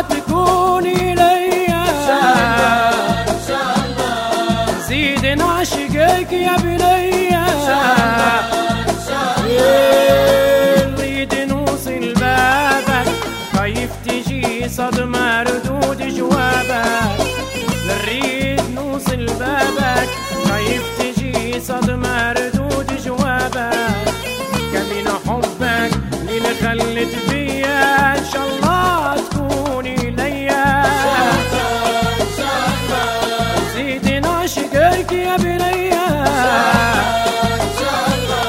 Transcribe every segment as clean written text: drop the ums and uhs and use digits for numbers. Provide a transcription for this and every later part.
الله تكوني ليا إن شاء الله إن شاء الله. زيد نعشقك يا بنية إن شاء الله إن شاء الله. نريد نوصل بابك خايف تجي صدمة ردود جوابك. نريد نوصل بابك خايف تجي صدمة ردود جوابك. كمين حبك اللي خلت بيا ان شاء الله تكوني ليا إن شاء الله. زيد نعشقك يا بنية إن شاء الله.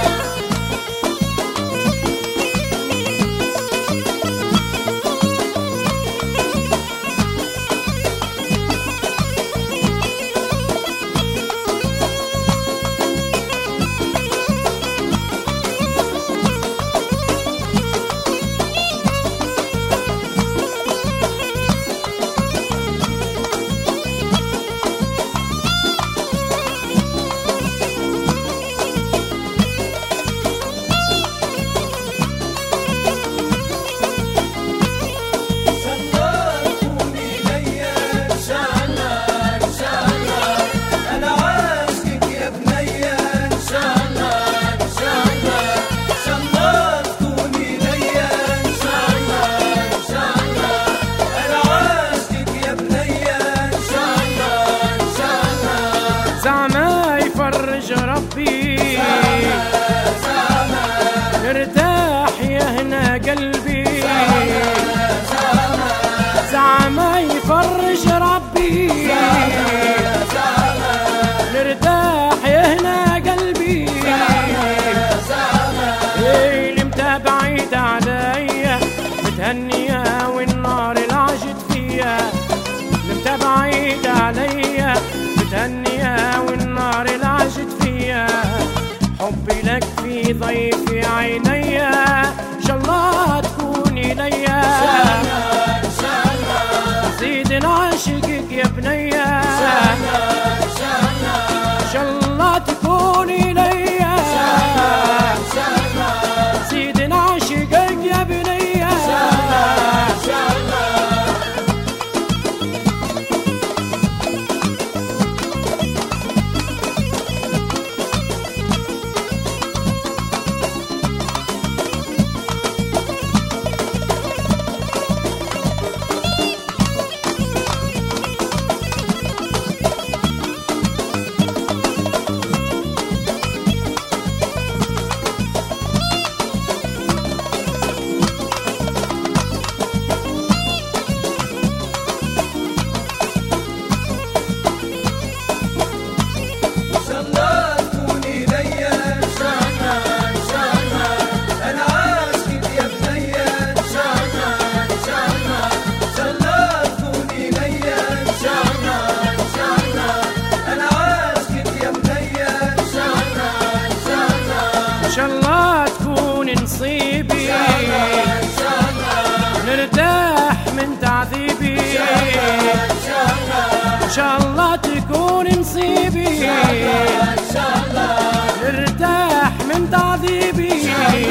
زعما يفرج ربي نرتاح يا هنا قلبي. زعما يفرج ربي نرتاح يا هنا قلبي. اللي متى بعيد عليا متهنية والنار العجت فيا. متى بعيد عليا متهنية والنار العجت فيا. حبي لك في ضيف عينيا ان شاء الله تكوني ليا. زيد نعشقك يا بنية ان شاء الله تكوني ليا. زيد نعشقك يا بنية ان شاء الله تكون نصيبي. نرتاح من تعذيبي ان شاء الله تكون نصيبي. نرتاح من تعذيبي.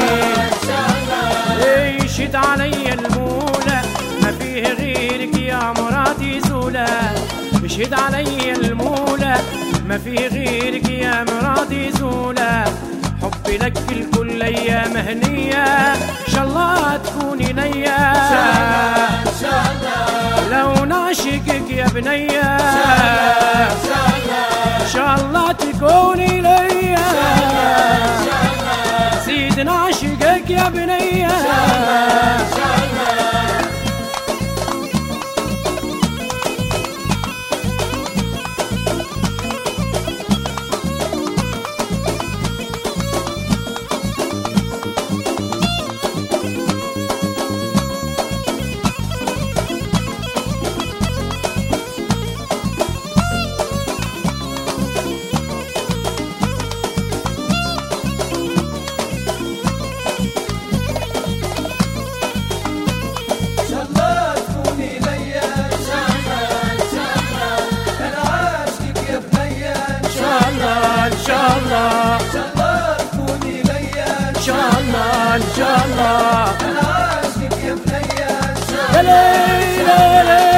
يشهد علي المولى ما فيه غيرك يا مرادي زولا. يشهد علي المولى ما فيه غيرك يا مرادي زولا. حبي لك في الكل ايام هنيه ان شاء الله تكوني ليا. إن شاء الله. لو نعشقك يا بنيه ان شاء الله تكوني ليا. زيد نعشقك يا بنيه إن شاء الله. ان شاء الله أنا عاشق يا بنية إن شاء الله. يا ليل ليلي